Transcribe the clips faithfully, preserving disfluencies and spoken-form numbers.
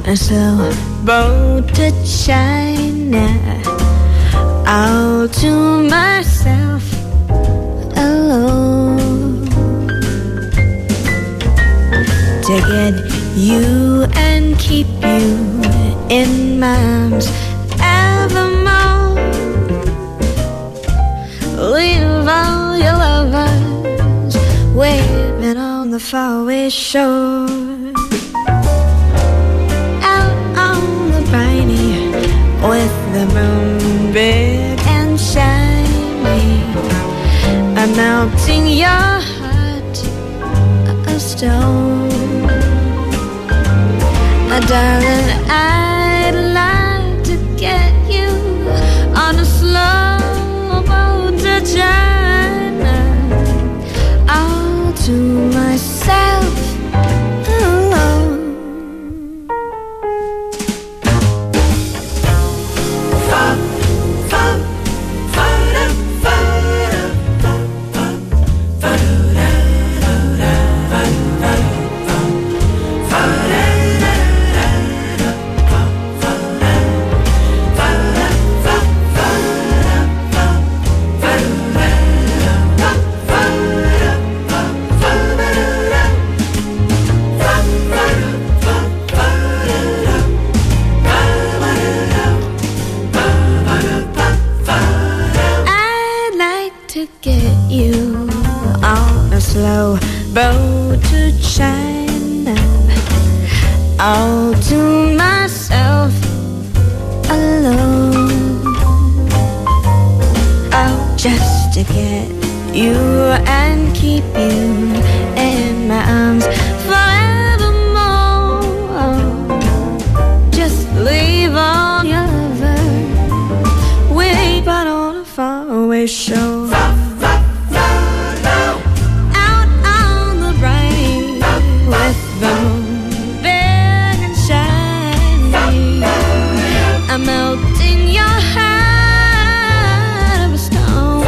a slow boat to China, all to myself alone, to get you and keep you in my arms evermore. Leave all your lovers waving on the faraway shore. Out on the briny, with the moon big and shiny, I'm melting your heart of stone. Uh, darling, I'd like to get you on a slow boat to China, all to myself alone. Slow boat to China, all to myself alone. Oh, just to get you and keep you in my arms forevermore. Just leave all your lovers wait but on a faraway shore. Melting your heart of stone.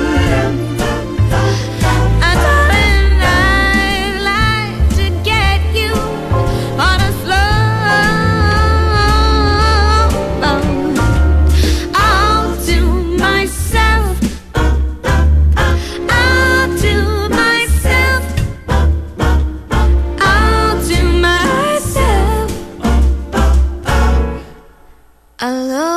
I darling, I'd like to get you on a slow boat, all to myself, all to myself, all to myself alone.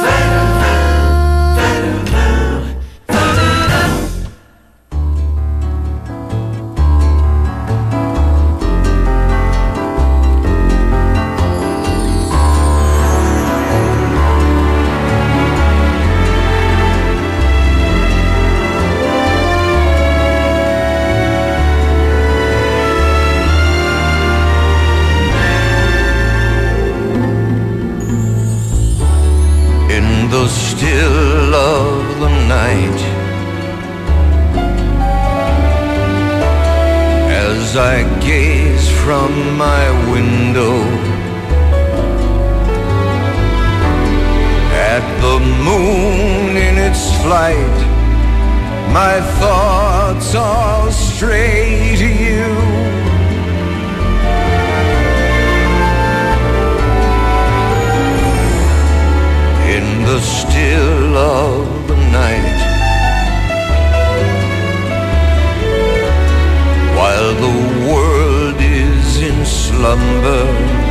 The still of the night, as I gaze from my window at the moon in its flight, my thoughts all stray to you. In the still of the night, while the world is in slumber,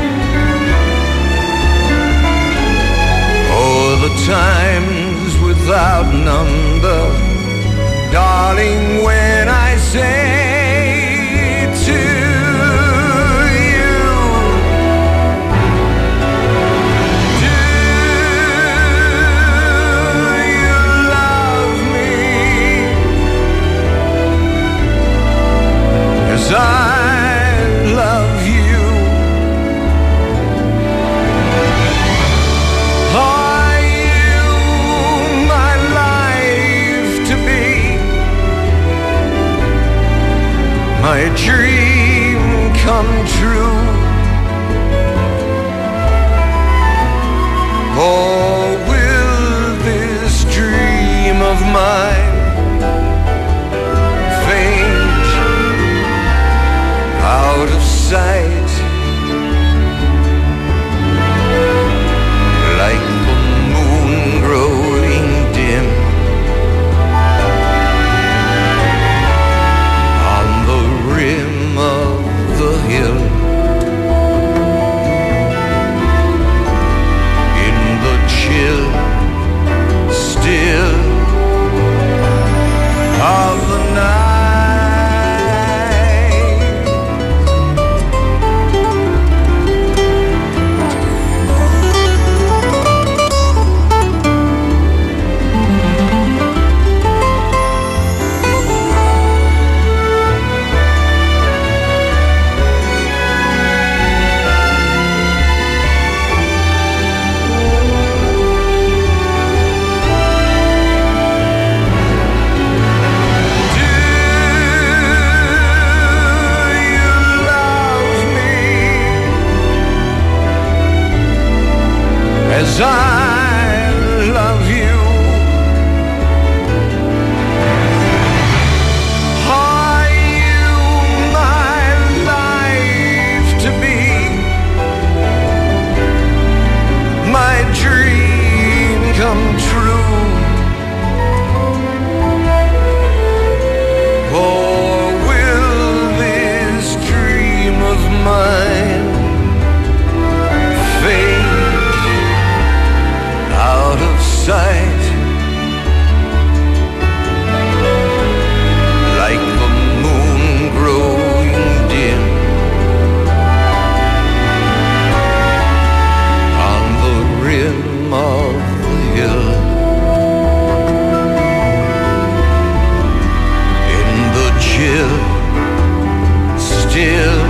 oh, the times without number, darling, when I say I love you. Are you my life to be? My dream come true? Or will this dream of mine out of sight, like the moon growing dim on the rim of the hill, in the chill still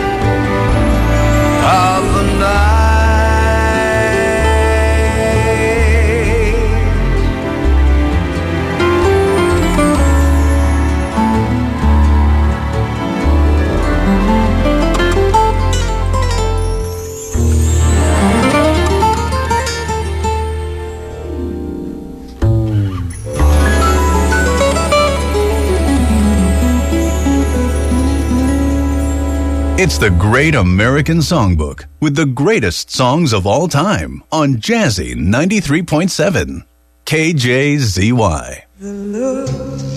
of the night. It's the Great American Songbook with the greatest songs of all time on Jazzy ninety-three point seven K J Z Y. The look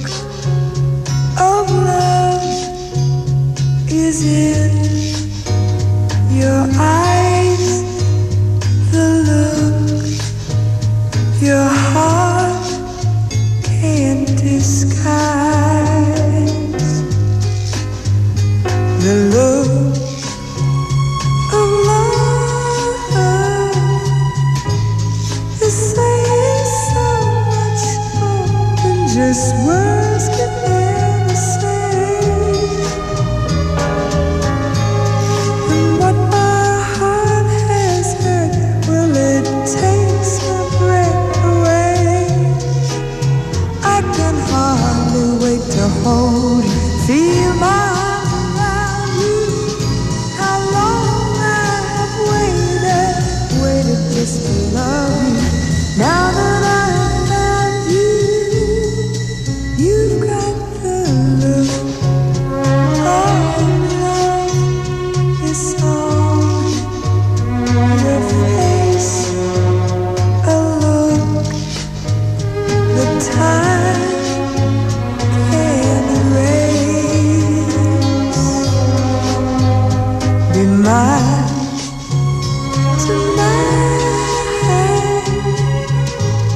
of love is in your eyes. The look your heart can't disguise. The look of love is saying so much more than just words can ever say. And what my heart has heard, well, it takes my breath away. I can hardly wait to hold you, feel my just to love you. Now that I found you, you've got the look of love is on your face, a look the time can't erase. Be mine tonight.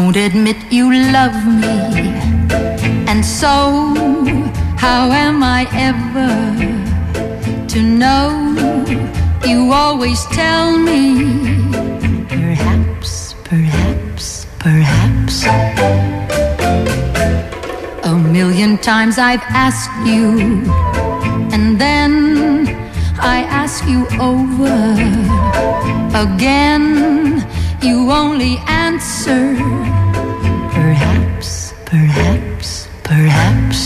won't admit you love me. And so, how am I ever to know? You always tell me, perhaps, perhaps, perhaps. A million times I've asked you, and then I ask you over again. You only answer, perhaps, perhaps, perhaps.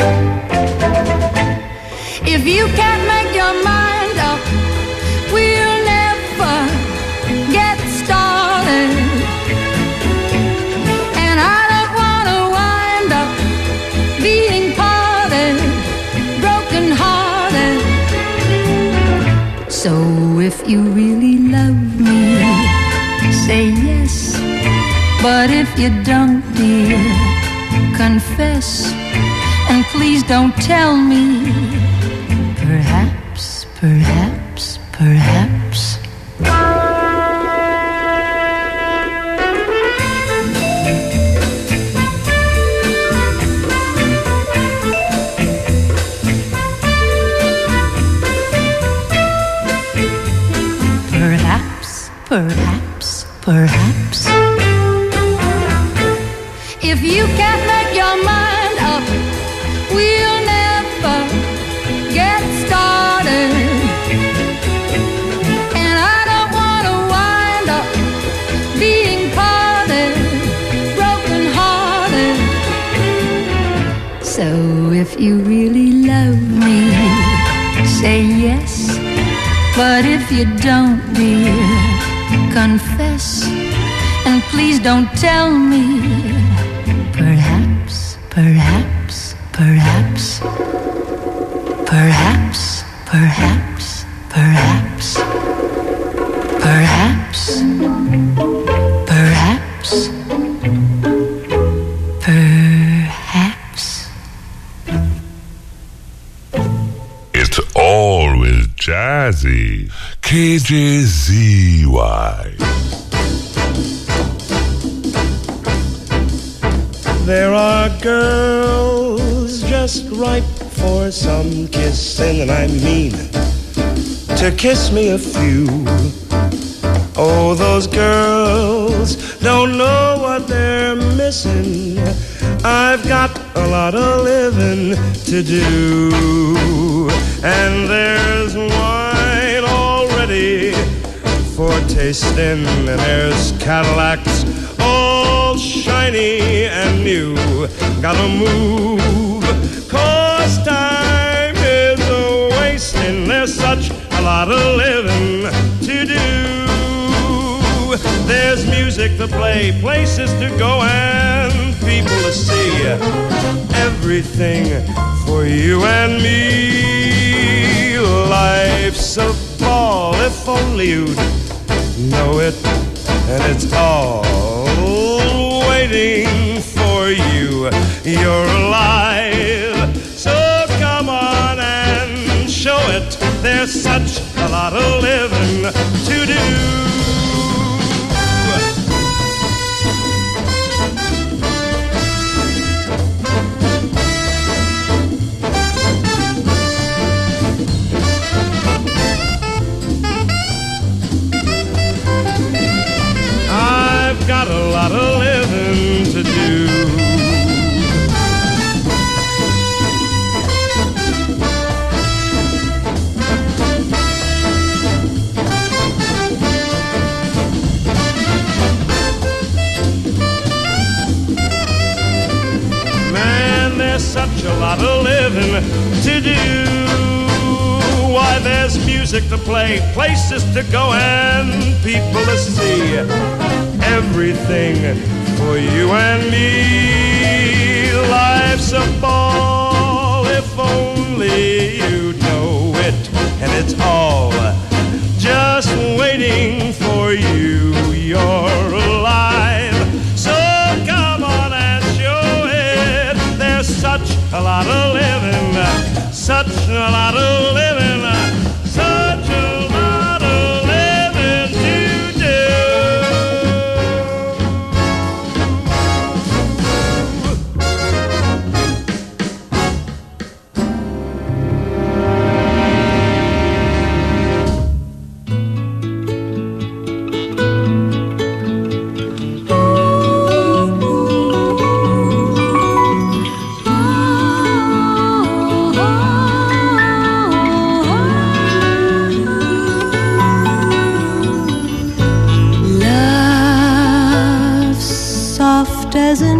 If you can't make your mind up, we'll never get started. And I don't want to wind up being parted, broken hearted. So if you really love me, say yes. But if you don't, dear, confess. And please don't tell me, perhaps, perhaps, perhaps. Perhaps, perhaps, perhaps. If you can't make your mind up, we'll never get started. And I don't want to wind up being parted, broken hearted. So if you really love me, say yes. But if you don't, dear, confess. And please don't tell me, perhaps, perhaps, perhaps, perhaps, perhaps, perhaps, perhaps, perhaps, perhaps. It's always jazzy. K J Z Y. There are girls just ripe for some kissing, and I mean to kiss me a few. Oh, those girls don't know what they're missing. I've got a lot of living to do. And there's wine already for tasting, and there's Cadillacs all shiny and new. Gotta move, 'cause time is a-wasting. There's such a lot of living to do. There's music to play, places to go, and people to see. Everything for you and me. Life's a ball, if only you'd know it. And it's all waiting for you. You're alive, so come on and show it. There's such a lot of living to do. I've got a lot of living to do. Man, there's such a lot of living to do. Why, there's music to play, places to go, and people to see. Everything for you and me. Life's a ball, if only you know it. And it's all just waiting for you. You're alive, so come on and show it. There's such a lot of living, such a lot of living, such a lot of living to do.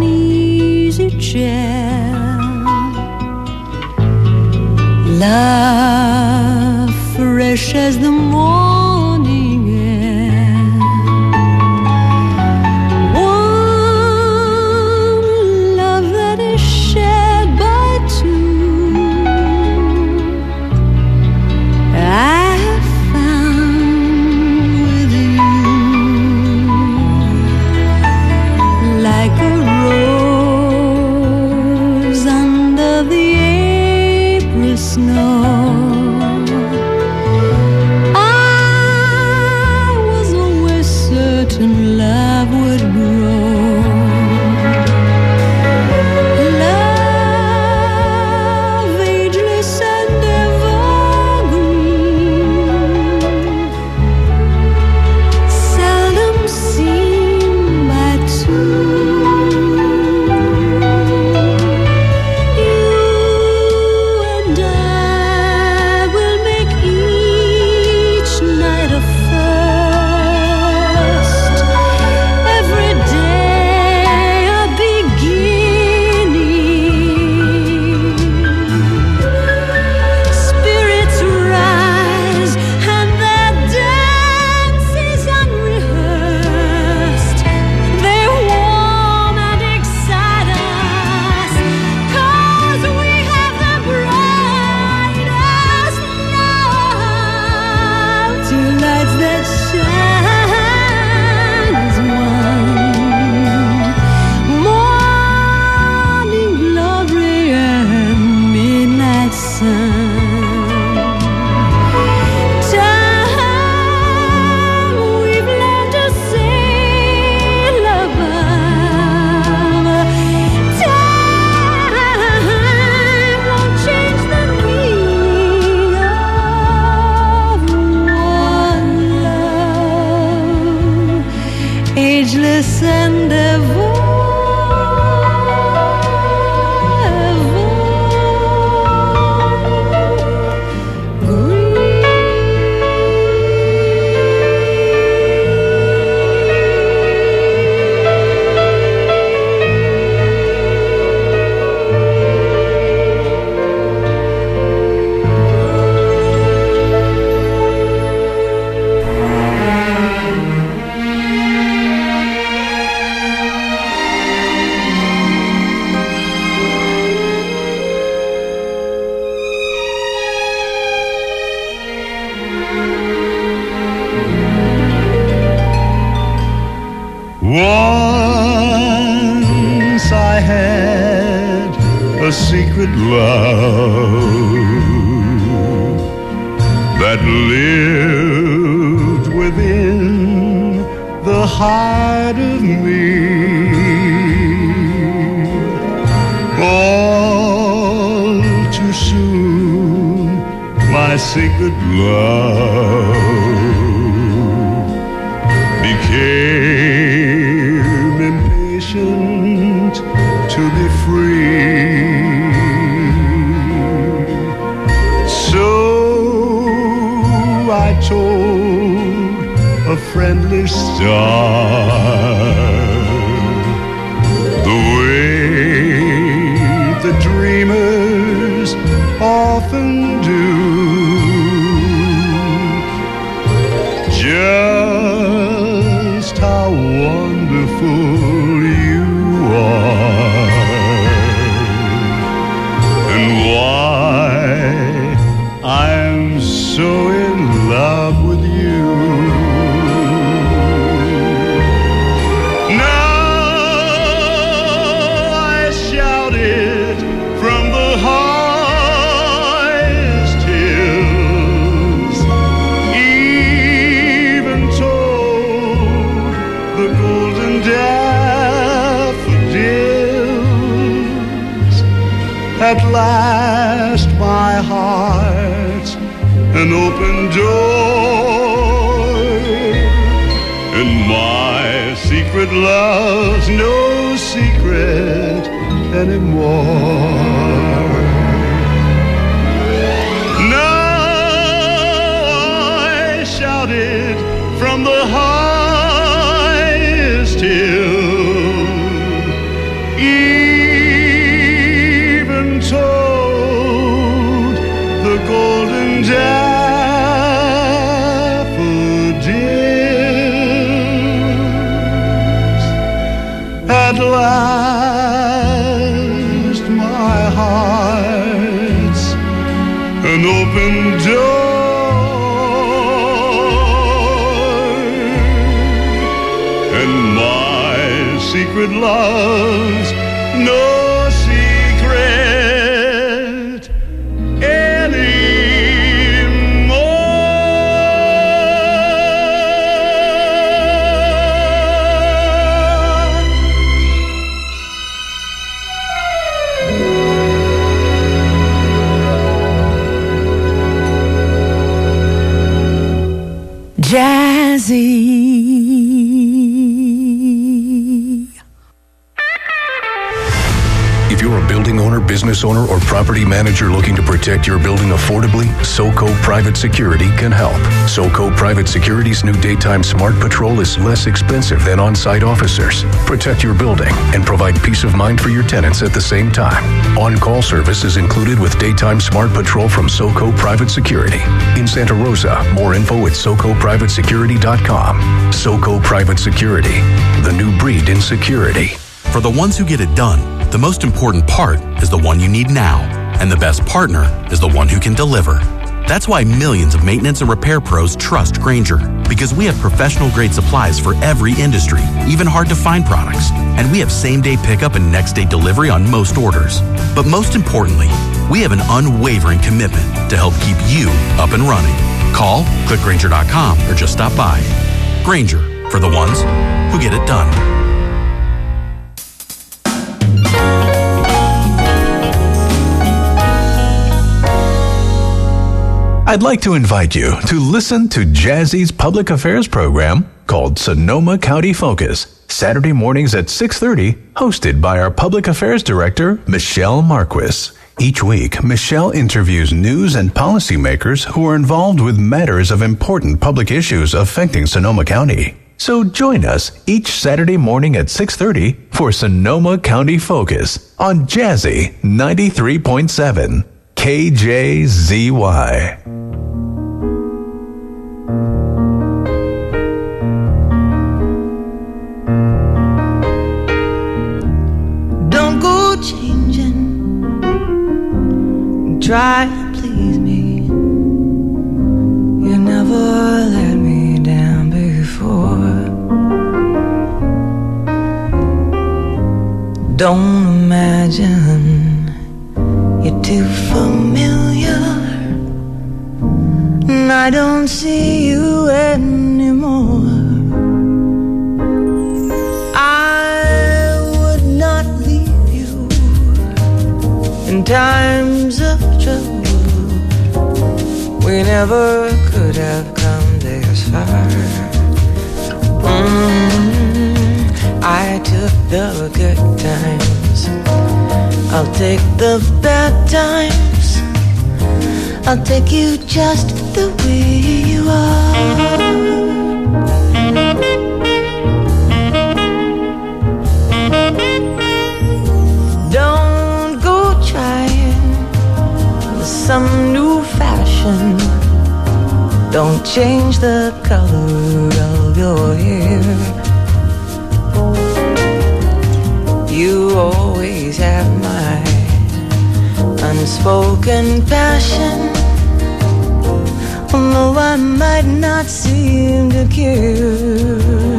an easy chair. Love fresh as the morning air. One love that is shared by two. I have found with you, like a rose under the April snow. I was always certain love would grow. Love ageless and evergreen, seldom seen by two. You and I will make each night a first, every day a beginning. Spirits rise and their dance is unrehearsed. They warm and excite us, 'cause we have the brightest love. Two lights that shine as one, morning glory and midnight sun. Time we've learned to sail above. Time won't change the meaning of one love, ageless and ever, Once I had a secret love that lived within the heart of me. All too soon, my secret love became impatient to be free. So I told a friendly star the way the dreamers often do. Just how wonderful you are, and why I'm so in love with you. Now I shout it from the highest hills, even told the golden daffodils. At last my heart's an open door, and my secret love's no secret anymore. Now I shout it from the highest hill, sacred love's no secret anymore. Jazzy. If you're a building owner, business owner, or property manager looking to protect your building affordably, SoCo Private Security can help. SoCo Private Security's new daytime Smart Patrol is less expensive than on-site officers. Protect your building and provide peace of mind for your tenants at the same time. On-call service is included with daytime Smart Patrol from SoCo Private Security. In Santa Rosa, more info at soco private security dot com. SoCo Private Security, the new breed in security. For the ones who get it done, the most important part is the one you need now, and the best partner is the one who can deliver. That's why millions of maintenance and repair pros trust Grainger, because we have professional-grade supplies for every industry, even hard-to-find products. And we have same-day pickup and next-day delivery on most orders. But most importantly, we have an unwavering commitment to help keep you up and running. Call, click Grainger dot com, or just stop by. Grainger, for the ones who get it done. I'd like to invite you to listen to Jazzy's public affairs program called Sonoma County Focus, Saturday mornings at six thirty, hosted by our public affairs director, Michelle Marquis. Each week, Michelle interviews news and policymakers who are involved with matters of important public issues affecting Sonoma County. So join us each Saturday morning at six thirty for Sonoma County Focus on Jazzy ninety-three point seven K J Z Y. Don't go changing, try to please me. You never let me down before. Don't imagine you're too familiar, and I don't see you anymore. I would not leave you in times of trouble. We never could have come this far. Mm, I took the good times, I'll take the bad times. I'll take you just the way you are. Don't go trying some new fashion. Don't change the color of your hair. You always have my unspoken passion, although I might not seem to care.